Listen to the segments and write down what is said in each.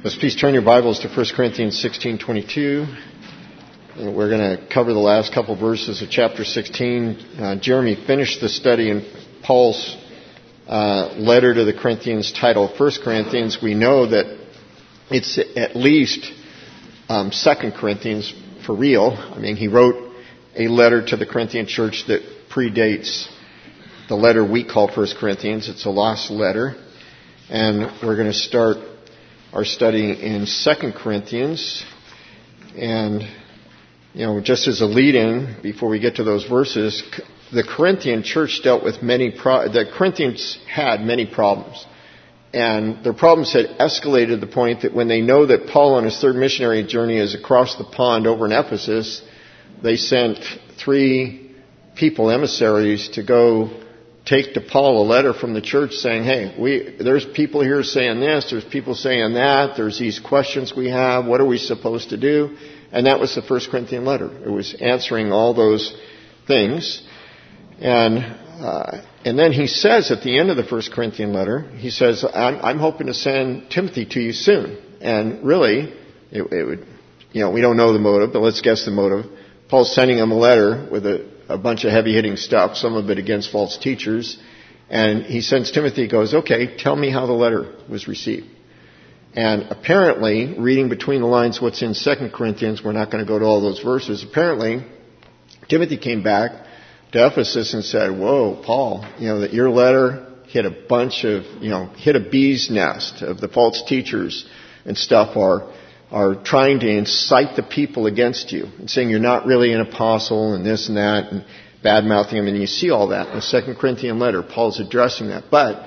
Let's please turn your Bibles to 1 Corinthians 16:22. We're going to cover the last couple verses of chapter 16. Jeremy finished the study in Paul's letter to the Corinthians titled 1 Corinthians. We know that it's at least 2 Corinthians for real. I mean, he wrote a letter to the Corinthian church that predates the letter we call 1 Corinthians. It's a lost letter. And we're going to start our study in 2 Corinthians. And, just as a lead-in, before we get to those verses, the Corinthian church dealt with the Corinthians had many problems. And their problems had escalated to the point that when they know that Paul on his third missionary journey is across the pond over in Ephesus, they sent 3 people, emissaries, to go take to Paul a letter from the church saying, hey, there's people here saying this, there's people saying that, there's these questions we have, what are we supposed to do? And that was the 1 Corinthian letter. It was answering all those things. And then he says at the end of the 1 Corinthian letter, he says, I'm hoping to send Timothy to you soon. And really, it would, we don't know the motive, but let's guess the motive. Paul's sending him a letter with a bunch of heavy-hitting stuff, some of it against false teachers. And he sends Timothy, goes, okay, tell me how the letter was received. And apparently, reading between the lines what's in 2 Corinthians, we're not going to go to all those verses. Apparently, Timothy came back to Ephesus and said, whoa, Paul, that your letter hit a bunch of, hit a bee's nest of the false teachers and stuff are trying to incite the people against you and saying you're not really an apostle and this and that and bad-mouthing him. And you see all that in the 2 Corinthian letter. Paul's addressing that. But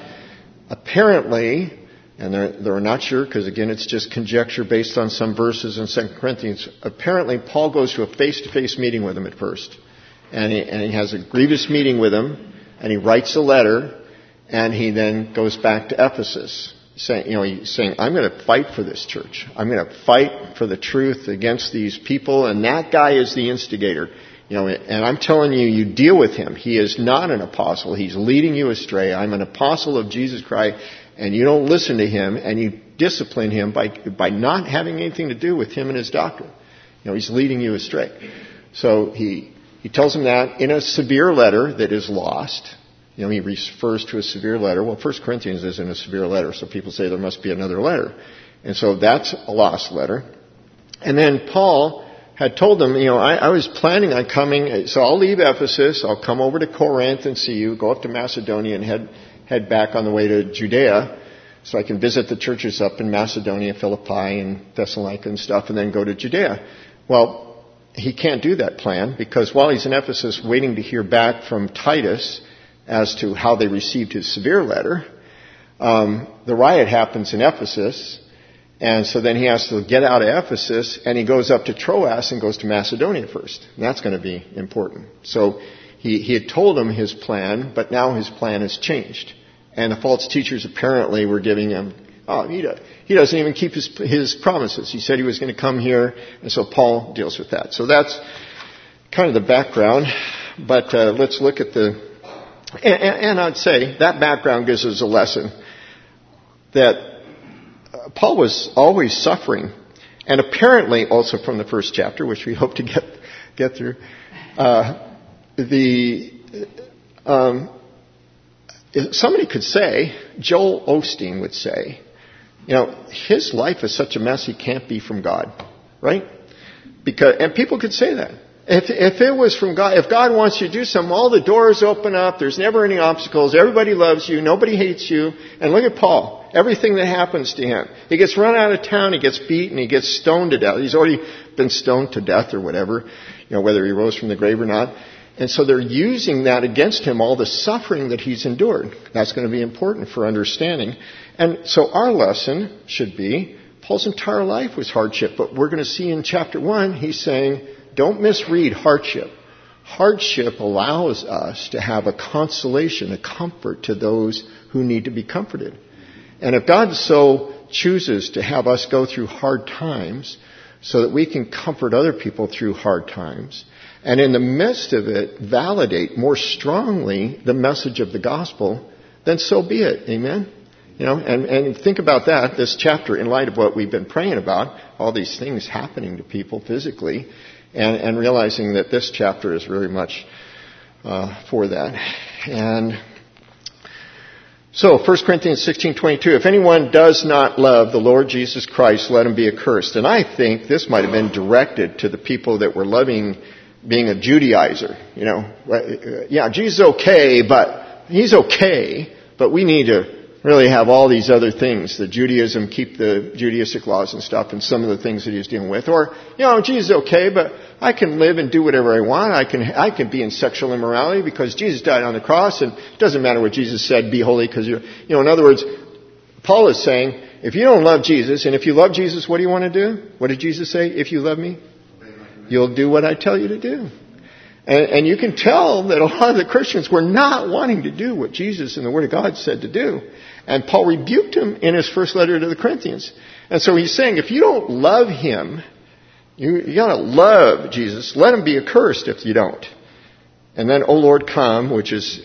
apparently, and they're not sure because, again, it's just conjecture based on some verses in 2 Corinthians, apparently Paul goes to a face-to-face meeting with him at first. And he has a grievous meeting with him, and he writes a letter, and he then goes back to Ephesus. He's saying, I'm going to fight for this church. I'm going to fight for the truth against these people, and that guy is the instigator. And I'm telling you, you deal with him. He is not an apostle. He's leading you astray. I'm an apostle of Jesus Christ, and you don't listen to him, and you discipline him by not having anything to do with him and his doctrine. He's leading you astray. So he tells him that in a severe letter that is lost. He refers to a severe letter. Well, 1 Corinthians isn't a severe letter, so people say there must be another letter. And so that's a lost letter. And then Paul had told them, I was planning on coming, so I'll leave Ephesus, I'll come over to Corinth and see you, go up to Macedonia and head back on the way to Judea, so I can visit the churches up in Macedonia, Philippi, and Thessalonica and stuff, and then go to Judea. Well, he can't do that plan, because while he's in Ephesus waiting to hear back from Titus as to how they received his severe letter, the riot happens in Ephesus, and so then he has to get out of Ephesus, and he goes up to Troas and goes to Macedonia first. And that's going to be important. So he had told him his plan, but now his plan has changed. And the false teachers apparently were giving him, he doesn't even keep his promises. He said he was going to come here, and so Paul deals with that. So that's kind of the background. But let's look at and I'd say that background gives us a lesson that Paul was always suffering. And apparently also from the first chapter, which we hope to get through, somebody could say, Joel Osteen would say, his life is such a mess he can't be from God, right? And people could say that. If it was from God, if God wants you to do something, all the doors open up, there's never any obstacles, everybody loves you, nobody hates you. And look at Paul, everything that happens to him. He gets run out of town, he gets beaten, he gets stoned to death. He's already been stoned to death or whatever, whether he rose from the grave or not. And so they're using that against him, all the suffering that he's endured. That's going to be important for understanding. And so our lesson should be, Paul's entire life was hardship. But we're going to see in chapter 1, he's saying, don't misread hardship. Hardship allows us to have a consolation, a comfort to those who need to be comforted. And if God so chooses to have us go through hard times so that we can comfort other people through hard times, and in the midst of it, validate more strongly the message of the gospel, then so be it. Amen? And think about that, this chapter, in light of what we've been praying about, all these things happening to people physically, and realizing that this chapter is very much for that. And so, 1 Corinthians 16:22, if anyone does not love the Lord Jesus Christ, let him be accursed. And I think this might have been directed to the people that were loving being a Judaizer. Jesus is okay, but he's okay, but we need to really have all these other things. The Judaism, keep the Judaistic laws and stuff, and some of the things that he's dealing with. Or, Jesus is okay, but I can live and do whatever I want. I can be in sexual immorality because Jesus died on the cross, and it doesn't matter what Jesus said, be holy, because in other words, Paul is saying, if you don't love Jesus, and if you love Jesus, what do you want to do? What did Jesus say? If you love me, you'll do what I tell you to do. And you can tell that a lot of the Christians were not wanting to do what Jesus and the Word of God said to do. And Paul rebuked him in his first letter to the Corinthians. And so he's saying, if you don't love him, you got to love Jesus. Let him be accursed if you don't. And then, O Lord, come, which is,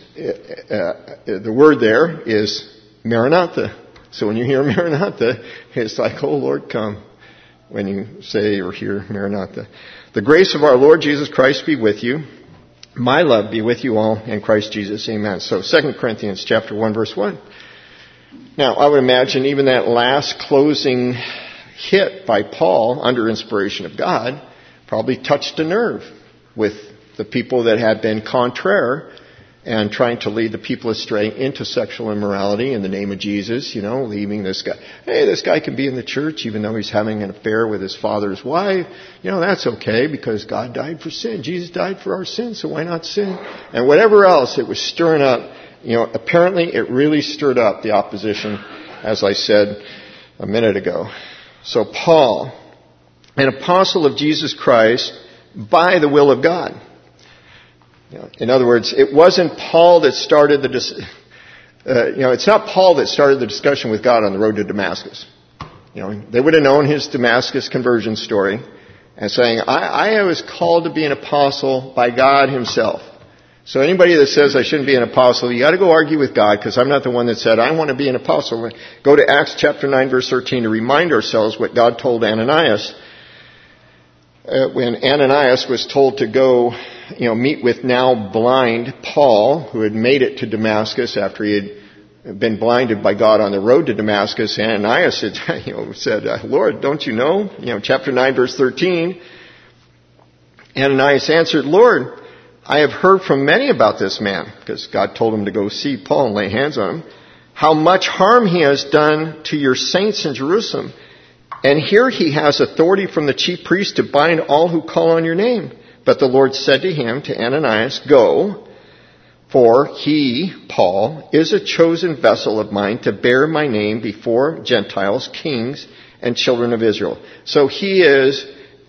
the word there is Maranatha. So when you hear Maranatha, it's like, O Lord, come, when you say or hear Maranatha. The grace of our Lord Jesus Christ be with you. My love be with you all in Christ Jesus. Amen. So 2 Corinthians chapter 1, verse 1. Now, I would imagine even that last closing hit by Paul under inspiration of God probably touched a nerve with the people that had been contraire and trying to lead the people astray into sexual immorality in the name of Jesus, leaving this guy. Hey, this guy can be in the church even though he's having an affair with his father's wife. That's okay because God died for sin. Jesus died for our sins, so why not sin? And whatever else, it was stirring up. Apparently it really stirred up the opposition, as I said a minute ago. So Paul, an apostle of Jesus Christ by the will of God. In other words, it wasn't Paul that started it's not Paul that started the discussion with God on the road to Damascus. They would have known his Damascus conversion story and saying, I was called to be an apostle by God himself. So anybody that says I shouldn't be an apostle, you got to go argue with God, because I'm not the one that said I want to be an apostle. Go to Acts chapter 9 verse 13 to remind ourselves what God told Ananias. When Ananias was told to go, meet with now blind Paul, who had made it to Damascus after he had been blinded by God on the road to Damascus, Ananias said, Lord, don't you know? Chapter 9 verse 13, Ananias answered, Lord, I have heard from many about this man, because God told him to go see Paul and lay hands on him, how much harm he has done to your saints in Jerusalem. And here he has authority from the chief priest to bind all who call on your name. But the Lord said to him, to Ananias, go, for he, Paul, is a chosen vessel of mine to bear my name before Gentiles, kings, and children of Israel. So he is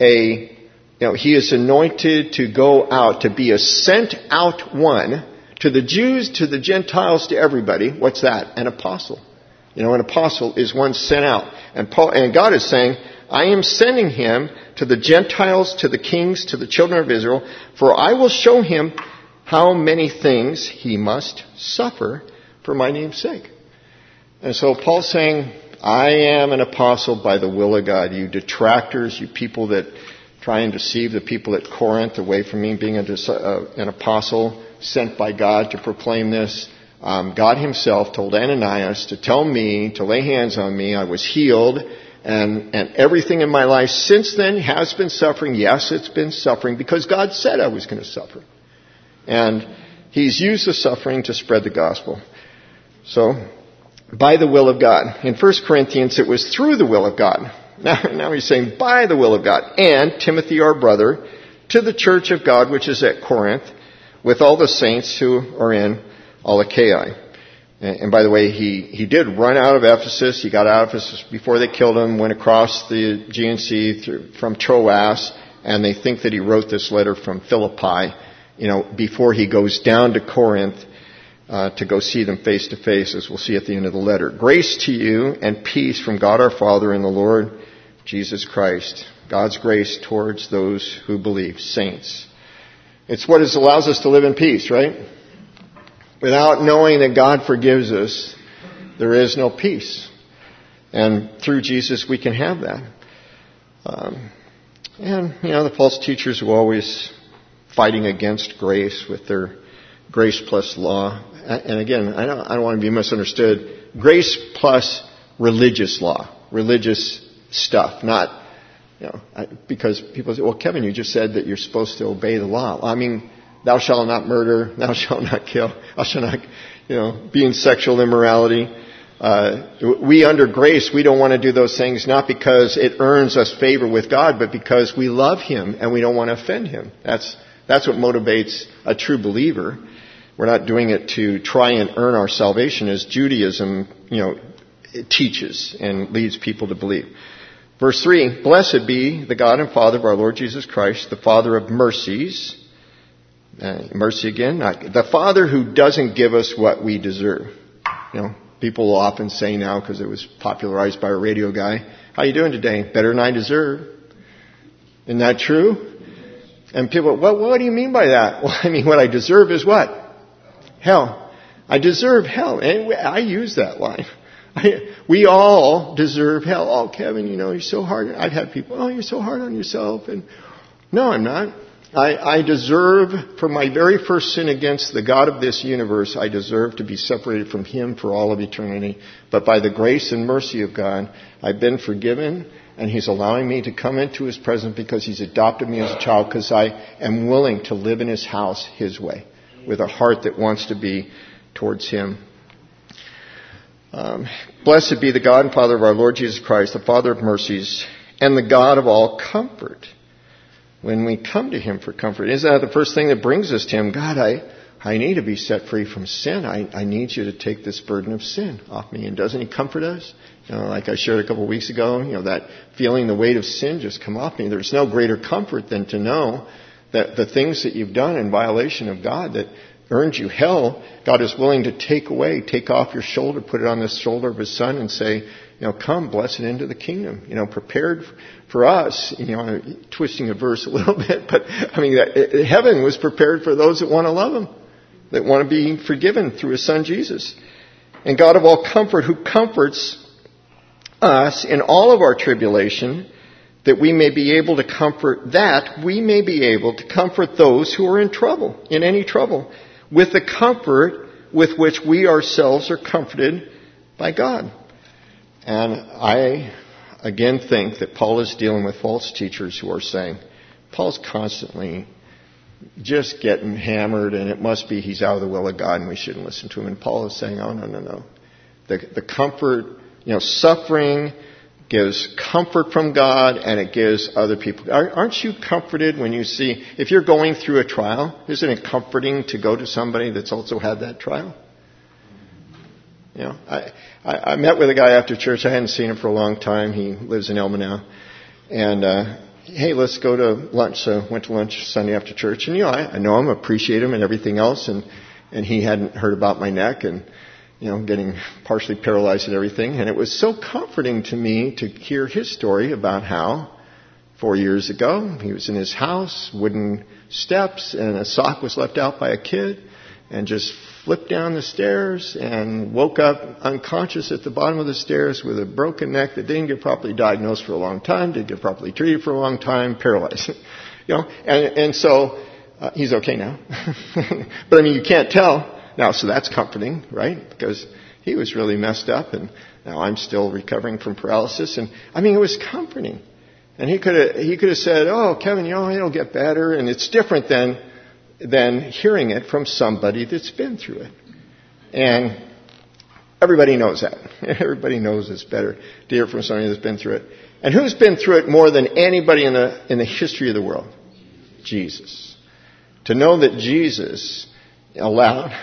he is anointed to go out, to be a sent out one to the Jews, to the Gentiles, to everybody. What's that? An apostle. An apostle is one sent out. And God is saying, I am sending him to the Gentiles, to the kings, to the children of Israel, for I will show him how many things he must suffer for my name's sake. And so Paul's saying, I am an apostle by the will of God. You detractors, you people that try and deceive the people at Corinth away from me being an apostle sent by God to proclaim this. God himself told Ananias to tell me, to lay hands on me. I was healed, and everything in my life since then has been suffering. Yes, it's been suffering because God said I was going to suffer. And he's used the suffering to spread the gospel. So, by the will of God. In 1 Corinthians, it was through the will of God. Now he's saying, by the will of God. And Timothy, our brother, to the church of God, which is at Corinth, with all the saints who are in all Achaia. And by the way, he did run out of Ephesus. He got out of Ephesus before they killed him, went across the Aegean Sea from Troas, and they think that he wrote this letter from Philippi, before he goes down to Corinth to go see them face to face, as we'll see at the end of the letter. Grace to you and peace from God our Father and the Lord Jesus Christ. God's grace towards those who believe, saints. It's what allows us to live in peace, right? Without knowing that God forgives us there is no peace. And through Jesus, we can have that. The false teachers were always fighting against grace with their grace plus law. And again, I don't want to be misunderstood. Grace plus religious law, religious stuff, not, because people say, well, Kevin, you just said that you're supposed to obey the law. Well, I mean, thou shalt not murder, thou shalt not kill, thou shalt not, be in sexual immorality. We under grace, we don't want to do those things not because it earns us favor with God, but because we love Him and we don't want to offend Him. That's what motivates a true believer. We're not doing it to try and earn our salvation as Judaism, it teaches and leads people to believe. Verse 3, blessed be the God and Father of our Lord Jesus Christ, the Father of mercies. Mercy again, the Father who doesn't give us what we deserve. People will often say now, because it was popularized by a radio guy, how you doing today? Better than I deserve. Isn't that true? And people, what do you mean by that? Well, I mean, what I deserve is what? Hell. I deserve hell. And I use that line. We all deserve hell. Oh, Kevin, you're so hard. I've had people, oh, you're so hard on yourself. And no, I'm not. I deserve, for my very first sin against the God of this universe, I deserve to be separated from Him for all of eternity. But by the grace and mercy of God, I've been forgiven, and He's allowing me to come into His presence because He's adopted me as a child, because I am willing to live in His house His way, with a heart that wants to be towards Him. Blessed be the God and Father of our Lord Jesus Christ, the Father of mercies, and the God of all comfort. When we come to Him for comfort, isn't that the first thing that brings us to Him? God, I need to be set free from sin. I need you to take this burden of sin off me. And doesn't He comfort us? Like I shared a couple of weeks ago, that feeling the weight of sin just come off me. There's no greater comfort than to know that the things that you've done in violation of God that earned you hell, God is willing to take off your shoulder, put it on the shoulder of His Son and say, come, blessed into the kingdom. Prepared for us, twisting a verse a little bit, but I mean, heaven was prepared for those that want to love Him, that want to be forgiven through His Son Jesus. And God of all comfort, who comforts us in all of our tribulation, that we may be able to comfort those who are in trouble, in any trouble, with the comfort with which we ourselves are comforted by God. And I, again, think that Paul is dealing with false teachers who are saying, Paul's constantly just getting hammered, and it must be he's out of the will of God and we shouldn't listen to him. And Paul is saying, oh, no. The comfort, suffering gives comfort from God, and it gives other people. Aren't you comforted when you see, if you're going through a trial, isn't it comforting to go to somebody that's also had that trial? I met with a guy after church. I hadn't seen him for a long time. He lives in Elma now. And, hey, let's go to lunch. So went to lunch Sunday after church. And, I know him, appreciate him and everything else. And he hadn't heard about my neck and, getting partially paralyzed and everything. And it was so comforting to me to hear his story about how 4 years ago he was in his house, wooden steps, and a sock was left out by a kid, and just flipped down the stairs and woke up unconscious at the bottom of the stairs with a broken neck that didn't get properly diagnosed for a long time, didn't get properly treated for a long time, paralyzed. And so he's okay now. But I mean, you can't tell now, so that's comforting, right? Because he was really messed up, and now I'm still recovering from paralysis. And I mean, it was comforting. And he could have said, "Oh, Kevin, it'll get better," and it's different than hearing it from somebody that's been through it. And everybody knows that. Everybody knows it's better to hear from somebody that's been through it. And who's been through it more than anybody in the history of the world? Jesus. To know that Jesus allowed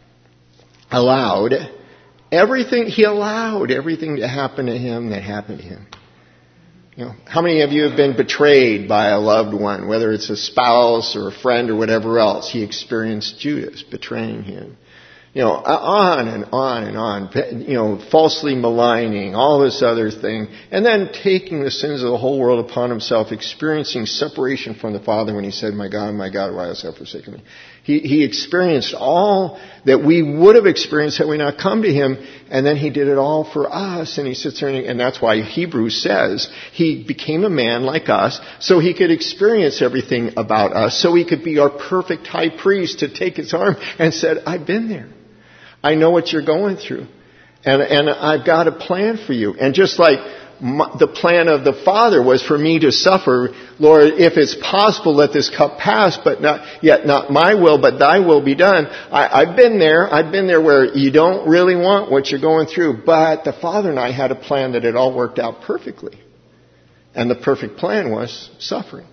everything, He allowed everything to happen to Him that happened to Him. How many of you have been betrayed by a loved one, whether it's a spouse or a friend or whatever else? He experienced Judas betraying Him. On and on and on. Falsely maligning, all this other thing. And then taking the sins of the whole world upon Himself, experiencing separation from the Father when He said, my God, why hast thou forsaken me? He experienced all that we would have experienced had we not come to him, and then he did it all for us, and he sits there, and that's why Hebrews says he became a man like us, so he could experience everything about us, so he could be our perfect high priest to take his arm and said, I've been there. I know what you're going through, and I've got a plan for you. And just like the plan of the Father was for me to suffer, Lord, if it's possible, let this cup pass, but not my will, but thy will be done. I've been there. I've been there where you don't really want what you're going through, but the Father and I had a plan that it all worked out perfectly. And the perfect plan was suffering.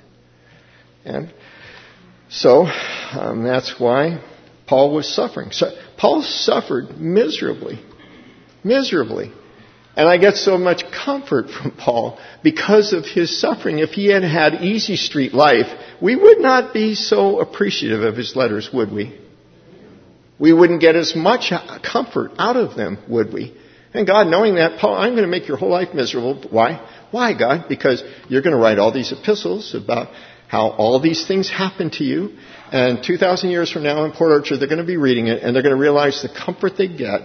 And so, that's why Paul was suffering. So, Paul suffered miserably. Miserably. And I get so much comfort from Paul because of his suffering. If he had had easy street life, we would not be so appreciative of his letters, would we? We wouldn't get as much comfort out of them, would we? And God, knowing that, Paul, I'm going to make your whole life miserable. Why? Why, God? Because you're going to write all these epistles about how all these things happen to you. And 2,000 years from now in Port Orchard, they're going to be reading it, and they're going to realize the comfort they get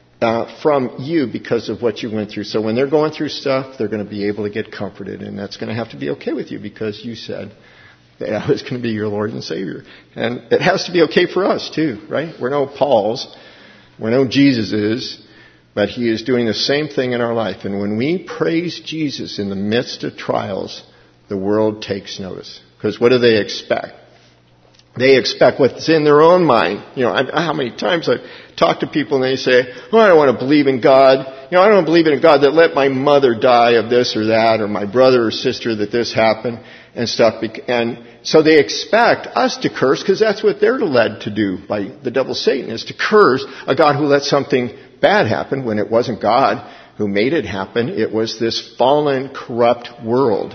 from you because of what you went through. So when they're going through stuff, they're going to be able to get comforted, and that's going to have to be okay with you because you said that I was going to be your Lord and Savior. And it has to be okay for us too, right? We're no Pauls. We're no Jesuses, but he is doing the same thing in our life. And when we praise Jesus in the midst of trials, the world takes notice. Because what do they expect? They expect what's in their own mind. You know, how many times I've talked to people and they say, oh, I don't want to believe in God. You know, I don't believe in a God that let my mother die of this or that, or my brother or sister that this happened and stuff. And so they expect us to curse because that's what they're led to do by the devil Satan, is to curse a God who let something bad happen when it wasn't God who made it happen. It was this fallen, corrupt world.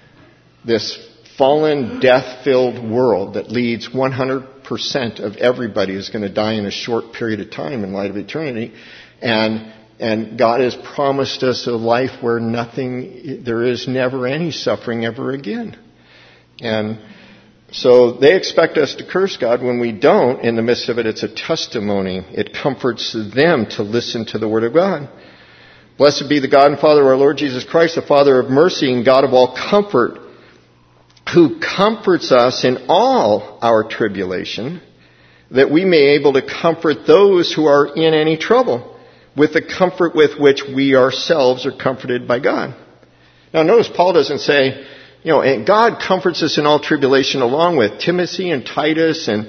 This fallen, death-filled world that leads 100% of everybody is going to die in a short period of time in light of eternity. And God has promised us a life where there is never any suffering ever again. And so they expect us to curse God. When we don't, in the midst of it, it's a testimony. It comforts them to listen to the Word of God. Blessed be the God and Father of our Lord Jesus Christ, the Father of mercy and God of all comfort, who comforts us in all our tribulation, that we may be able to comfort those who are in any trouble with the comfort with which we ourselves are comforted by God. Now notice Paul doesn't say, you know, and God comforts us in all tribulation along with Timothy and Titus and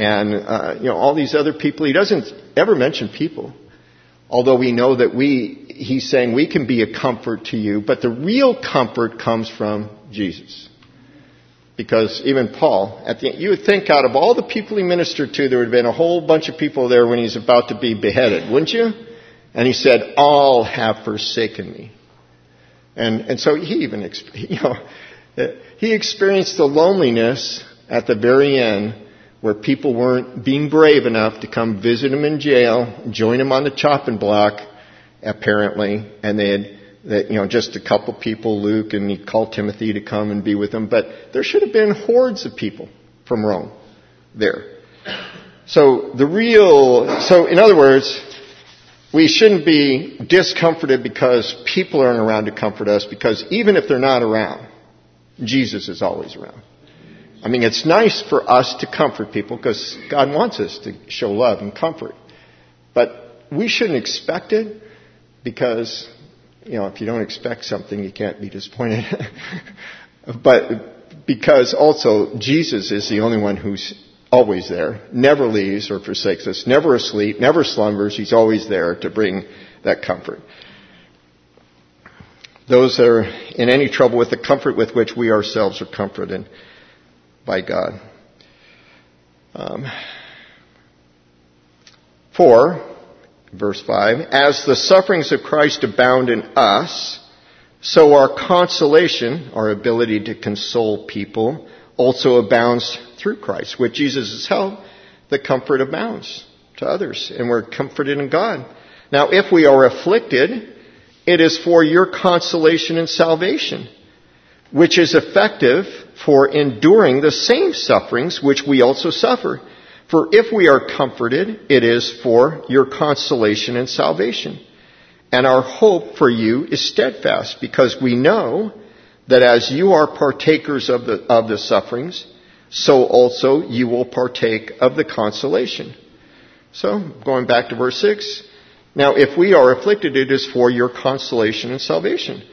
all these other people. He doesn't ever mention people. Although we know that he's saying we can be a comfort to you, but the real comfort comes from Jesus. Because even Paul, you would think out of all the people he ministered to, there would have been a whole bunch of people there when he's about to be beheaded, wouldn't you? And he said, all have forsaken me. And so he even, he experienced the loneliness at the very end where people weren't being brave enough to come visit him in jail, join him on the chopping block, apparently, and they had just a couple people, Luke, and he called Timothy to come and be with him. But there should have been hordes of people from Rome there. So in other words, we shouldn't be discomforted because people aren't around to comfort us, because even if they're not around, Jesus is always around. I mean, it's nice for us to comfort people because God wants us to show love and comfort. But we shouldn't expect it because, if you don't expect something, you can't be disappointed. But because also Jesus is the only one who's always there, never leaves or forsakes us, never asleep, never slumbers. He's always there to bring that comfort. Those that are in any trouble with the comfort with which we ourselves are comforted by God. For, verse 5, as the sufferings of Christ abound in us, so our consolation, our ability to console people, also abounds through Christ. With Jesus' help, the comfort abounds to others, and we're comforted in God. Now, if we are afflicted, it is for your consolation and salvation, which is effective for enduring the same sufferings which we also suffer. For if we are comforted, it is for your consolation and salvation. And our hope for you is steadfast, because we know that as you are partakers of the sufferings, so also you will partake of the consolation. So, going back to verse 6, now if we are afflicted, it is for your consolation and salvation.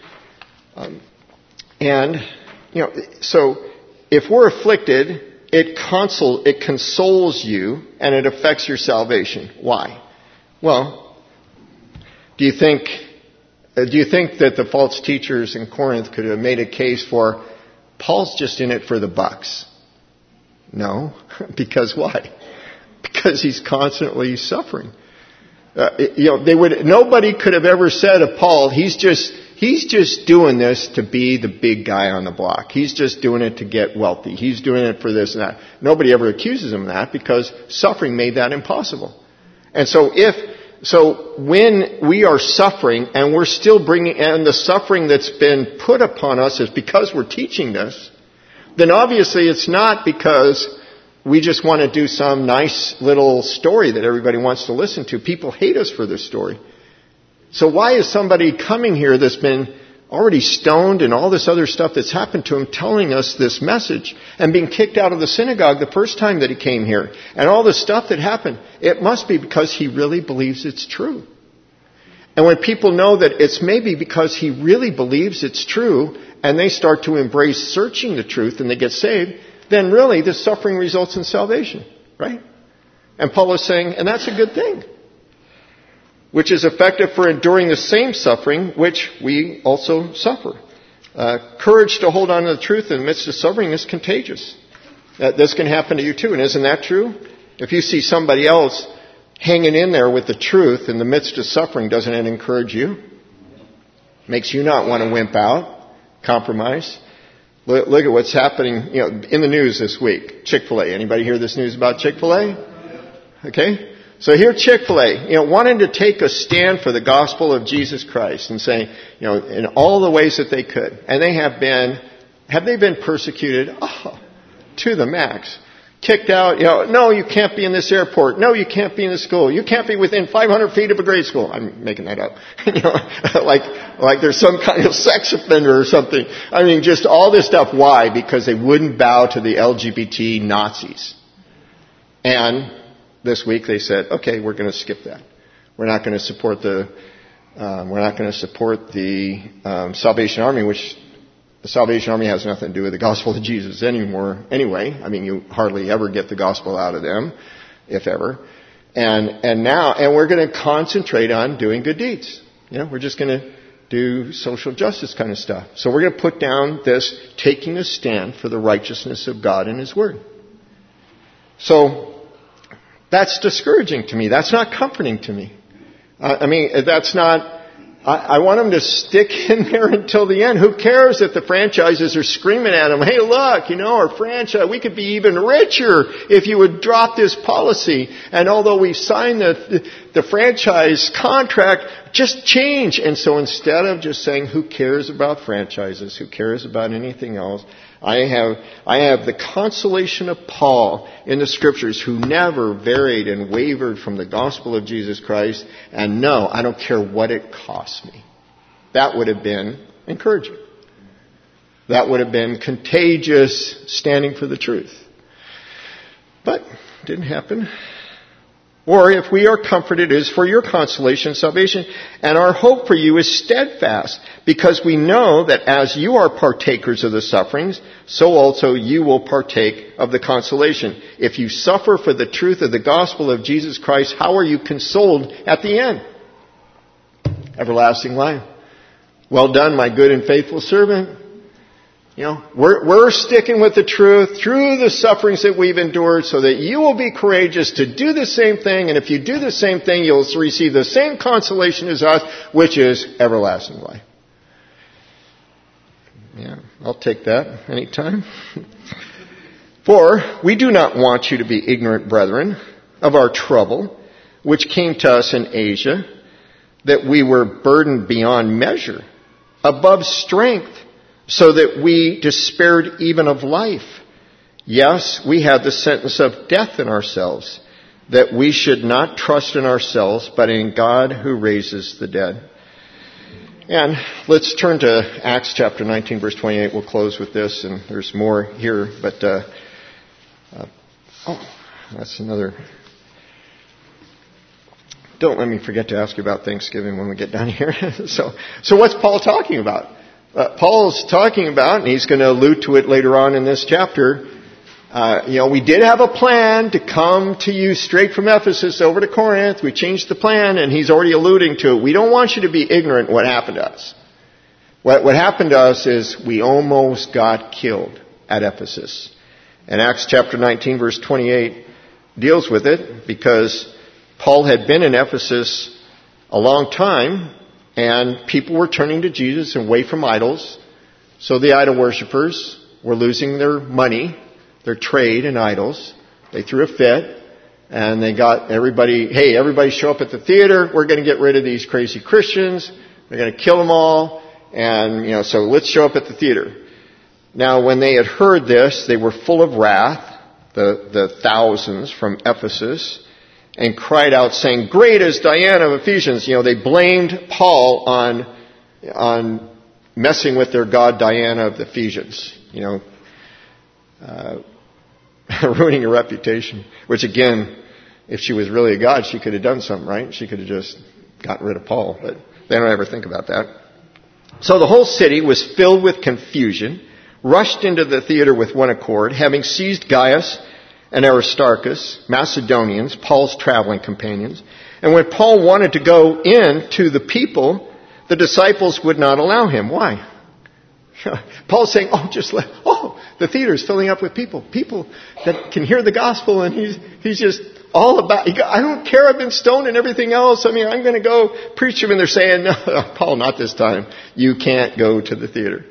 So if we're afflicted, it consoles you, and it affects your salvation. Why? Well, do you think that the false teachers in Corinth could have made a case for Paul's just in it for the bucks? No. Because why? Because he's constantly suffering. Nobody could have ever said of Paul, he's just doing this to be the big guy on the block. He's just doing it to get wealthy. He's doing it for this and that. Nobody ever accuses him of that, because suffering made that impossible. And so when we are suffering and we're still and the suffering that's been put upon us is because we're teaching this, then obviously it's not because we just want to do some nice little story that everybody wants to listen to. People hate us for this story. So why is somebody coming here that's been already stoned and all this other stuff that's happened to him telling us this message, and being kicked out of the synagogue the first time that he came here, and all the stuff that happened? It must be because he really believes it's true. And when people know that it's maybe because he really believes it's true, and they start to embrace searching the truth and they get saved, then really the suffering results in salvation, right? And Paul is saying, and that's a good thing, which is effective for enduring the same suffering which we also suffer. Courage to hold on to the truth in the midst of suffering is contagious. This can happen to you too, and isn't that true? If you see somebody else hanging in there with the truth in the midst of suffering, doesn't it encourage you? Makes you not want to wimp out, compromise. Look at what's happening, in the news this week. Chick-fil-A. Anybody hear this news about Chick-fil-A? Okay. So here Chick-fil-A, wanting to take a stand for the gospel of Jesus Christ and saying, in all the ways that they could. And they have they been persecuted? Oh, to the max. Kicked out, no, you can't be in this airport. No, you can't be in this school. You can't be within 500 feet of a grade school. I'm making that up. Like there's some kind of sex offender or something. I mean, just all this stuff. Why? Because they wouldn't bow to the LGBT Nazis. And this week they said, okay, we're going to skip that. We're not going to support the Salvation Army, which the Salvation Army has nothing to do with the gospel of Jesus anymore anyway. I mean, you hardly ever get the gospel out of them, if ever. And we're going to concentrate on doing good deeds. We're just going to do social justice kind of stuff. So we're going to put down this taking a stand for the righteousness of God and His Word. So that's discouraging to me. That's not comforting to me. That's not... I want them to stick in there until the end. Who cares if the franchises are screaming at them, hey, look, our franchise, we could be even richer if you would drop this policy. And although we've signed the franchise contract, just change. And so instead of just saying, who cares about franchises? Who cares about anything else? I have the consolation of Paul in the Scriptures, who never varied and wavered from the gospel of Jesus Christ. And no, I don't care what it costs me. That would have been encouraging. That would have been contagious, standing for the truth. But it didn't happen. Or if we are comforted, it is for your consolation and salvation. And our hope for you is steadfast, because we know that as you are partakers of the sufferings, so also you will partake of the consolation. If you suffer for the truth of the gospel of Jesus Christ, how are you consoled at the end? Everlasting life. Well done, my good and faithful servant. We're sticking with the truth through the sufferings that we've endured, so that you will be courageous to do the same thing. And if you do the same thing, you'll receive the same consolation as us, which is everlasting life. Yeah, I'll take that anytime. For we do not want you to be ignorant, brethren, of our trouble, which came to us in Asia, that we were burdened beyond measure, above strength, so that we despaired even of life. Yes, we have the sentence of death in ourselves, that we should not trust in ourselves, but in God who raises the dead. And let's turn to Acts chapter 19, verse 28. We'll close with this, and there's more here, but that's another. Don't let me forget to ask you about Thanksgiving when we get done here. So what's Paul talking about? Paul's talking about, and he's going to allude to it later on in this chapter, we did have a plan to come to you straight from Ephesus over to Corinth. We changed the plan, and he's already alluding to it. We don't want you to be ignorant what happened to us. What happened to us is we almost got killed at Ephesus. And Acts chapter 19, verse 28 deals with it because Paul had been in Ephesus a long time, and people were turning to Jesus and away from idols. So the idol worshippers were losing their money, their trade in idols. They threw a fit, and they got everybody show up at the theater. We're going to get rid of these crazy Christians. They're going to kill them all. And, so let's show up at the theater. Now, when they had heard this, they were full of wrath, the thousands from Ephesus, and cried out, saying, "Great is Diana of Ephesians." They blamed Paul on messing with their god Diana of the Ephesians. Ruining her reputation. Which again, if she was really a god, she could have done something, right? She could have just gotten rid of Paul, but they don't ever think about that. So the whole city was filled with confusion, rushed into the theater with one accord, having seized Gaius and Aristarchus, Macedonians, Paul's traveling companions. And when Paul wanted to go in to the people, the disciples would not allow him. Why? Paul's saying, the theater's filling up with people that can hear the gospel, and he's just all about, I don't care, I've been stoned and everything else. I'm going to go preach him. And they're saying, no, Paul, not this time. You can't go to the theater.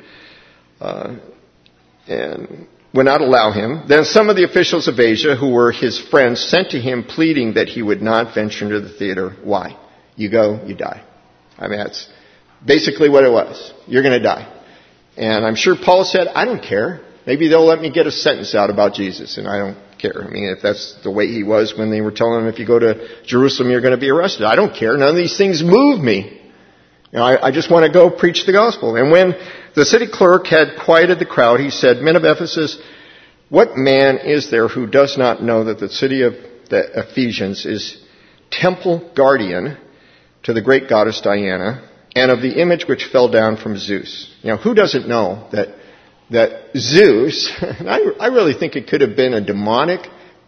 And would not allow him. Then some of the officials of Asia, who were his friends, sent to him pleading that he would not venture into the theater. Why? You go, you die. That's basically what it was. You're going to die. And I'm sure Paul said, I don't care. Maybe they'll let me get a sentence out about Jesus, and I don't care. If that's the way he was when they were telling him, if you go to Jerusalem, you're going to be arrested. I don't care. None of these things move me. I just want to go preach the gospel. And when the city clerk had quieted the crowd, he said, "Men of Ephesus, what man is there who does not know that the city of the Ephesians is temple guardian to the great goddess Diana, and of the image which fell down from Zeus?" Who doesn't know that Zeus, and I really think it could have been a demonic,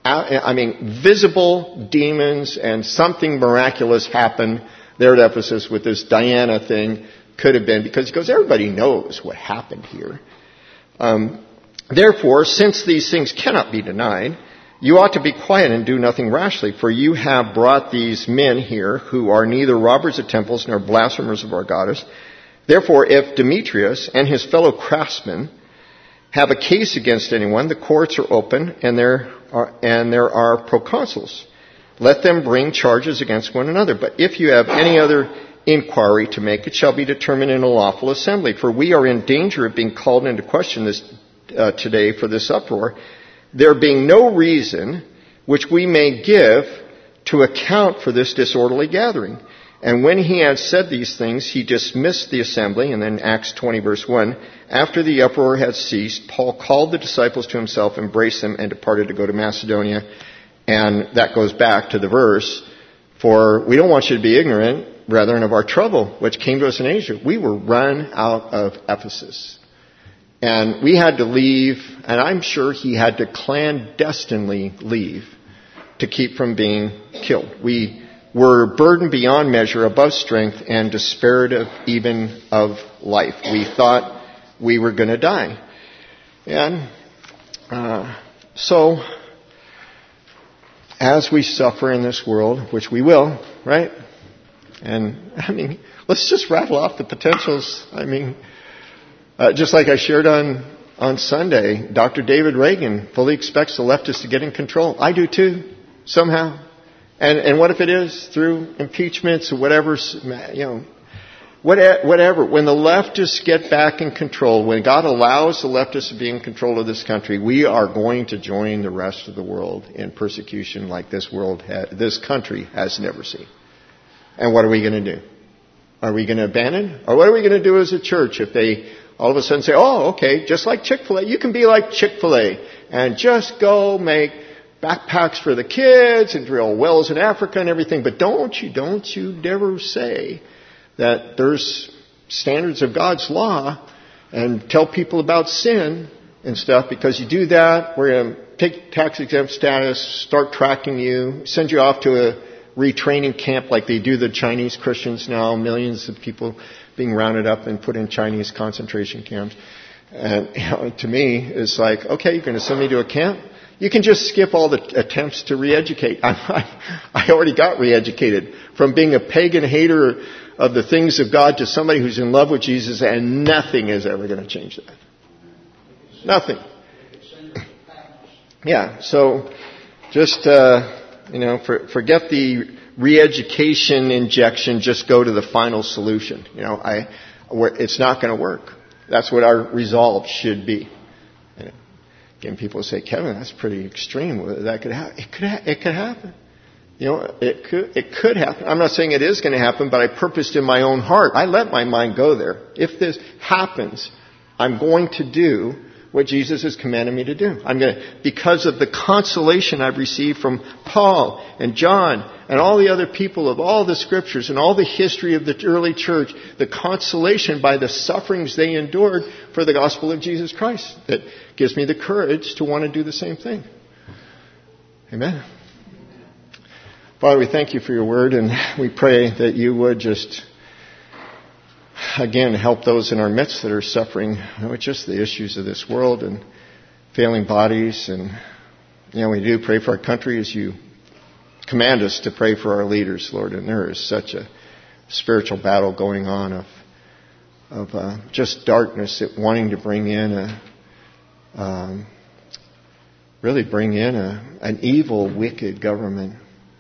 visible demons, and something miraculous happened there at Ephesus with this Diana thing. Could have been, because he goes, everybody knows what happened here. Therefore, since these things cannot be denied, you ought to be quiet and do nothing rashly, for you have brought these men here who are neither robbers of temples nor blasphemers of our goddess. Therefore, if Demetrius and his fellow craftsmen have a case against anyone, the courts are open, and there are proconsuls. Let them bring charges against one another. But if you have any other inquiry to make, it shall be determined in a lawful assembly. For we are in danger of being called into question today for this uproar, there being no reason which we may give to account for this disorderly gathering. And when he had said these things, he dismissed the assembly. And then Acts 20, verse 1, after the uproar had ceased, Paul called the disciples to himself, embraced them, and departed to go to Macedonia. And that goes back to the verse, for we don't want you to be ignorant, brethren, of our trouble, which came to us in Asia. We were run out of Ephesus. And we had to leave, and I'm sure he had to clandestinely leave to keep from being killed. We were burdened beyond measure, above strength, and despaired even of life. We thought we were going to die. And so, as we suffer in this world, which we will, right? And, let's just rattle off the potentials. Just like I shared on Sunday, Dr. David Reagan fully expects the leftists to get in control. I do too, somehow. And what if it is through impeachments or whatever, Whatever. When the leftists get back in control, when God allows the leftists to be in control of this country, we are going to join the rest of the world in persecution like this country has never seen. And what are we going to do? Are we going to abandon? Or what are we going to do as a church if they all of a sudden say, oh, okay, just like Chick-fil-A, you can be like Chick-fil-A and just go make backpacks for the kids and drill wells in Africa and everything, but don't you dare say that there's standards of God's law and tell people about sin and stuff, because you do that, we're going to take tax-exempt status, start tracking you, send you off to a retraining camp like they do the Chinese Christians now, millions of people being rounded up and put in Chinese concentration camps. And to me, it's like, okay, you're going to send me to a camp? You can just skip all the attempts to re-educate. I already got re-educated from being a pagan hater of the things of God to somebody who's in love with Jesus, and nothing is ever going to change that. Nothing. Yeah, so just, forget the re-education injection, just go to the final solution. It's not going to work. That's what our resolve should be. Again, people say, Kevin, that's pretty extreme. That could happen. It could happen. It could happen. I'm not saying it is going to happen, but I purposed in my own heart. I let my mind go there. If this happens, I'm going to do what Jesus has commanded me to do. Because of the consolation I've received from Paul and John and all the other people of all the scriptures and all the history of the early church, the consolation by the sufferings they endured for the gospel of Jesus Christ, that gives me the courage to want to do the same thing. Amen. Father, we thank you for your word, and we pray that you would just, again, help those in our midst that are suffering with just the issues of this world and failing bodies. And, we do pray for our country as you command us to pray for our leaders, Lord. And there is such a spiritual battle going on of just darkness, wanting to bring in an evil, wicked government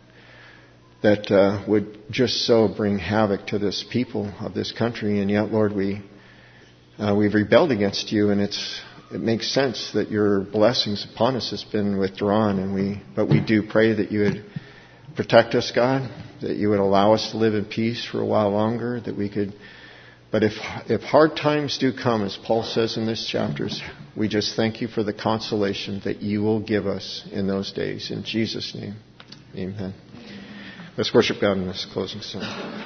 that would just so bring havoc to this people of this country. And yet, Lord, we've rebelled against you, and it makes sense that your blessings upon us has been withdrawn. But we do pray that you would protect us, God, that you would allow us to live in peace for a while longer, that we could. But if hard times do come, as Paul says in this chapters, we just thank you for the consolation that you will give us in those days. In Jesus' name, amen. Let's worship God in this closing song.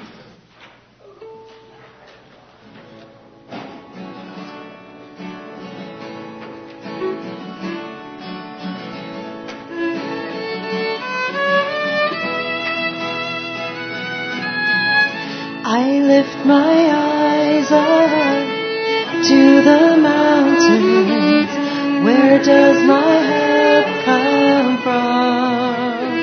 I lift my eyes up to the mountains. Where does my help come from?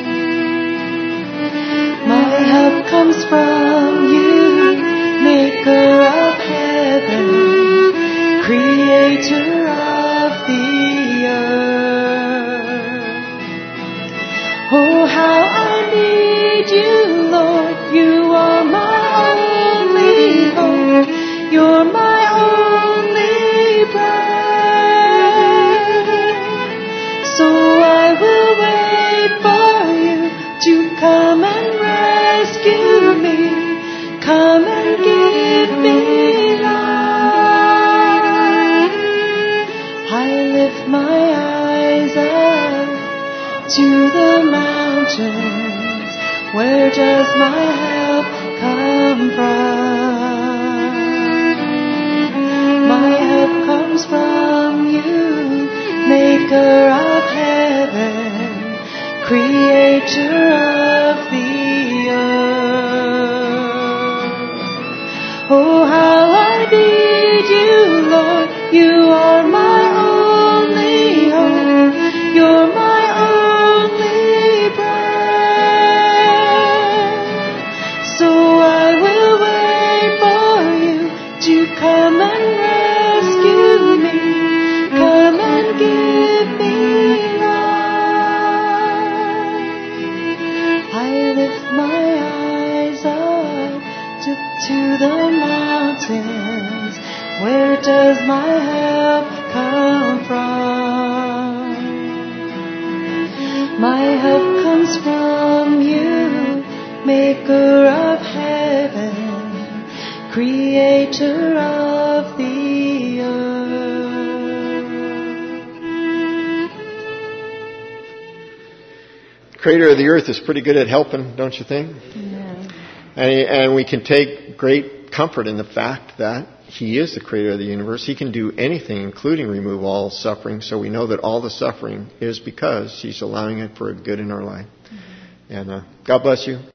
My help comes from you, maker of heaven, creator of the earth. Oh, how I need you, Lord. You are my only hope. You're my only breath. So I will wait for you to come and rescue me. Come and give me life. I lift my eyes up to the mountains. Where does my help come from? My help comes from you, maker of heaven, creator of the earth. Oh, how I need you, Lord. You are my only hope. You're my only breath. So I will wait for you to come and rescue me. Come and give me life. I lift my eyes up to the mountains. Creator of the earth is pretty good at helping, don't you think? Yeah. And we can take great comfort in the fact that He is the Creator of the universe. He can do anything, including remove all suffering. So we know that all the suffering is because He's allowing it for a good in our life. And God bless you.